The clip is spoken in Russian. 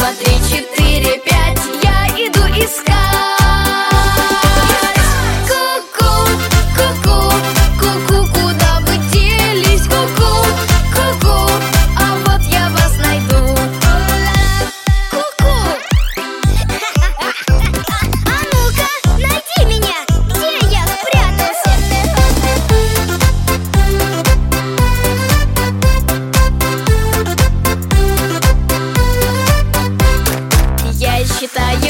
два, три, четыре, пять. Я иду искать. Ку-ку, ку-ку, ку-ку, куда вы делись? Ку-ку, ку-ку, а вот я вас найду. Ку-ку. А ну-ка, найди меня, где я спрятался? Я считаю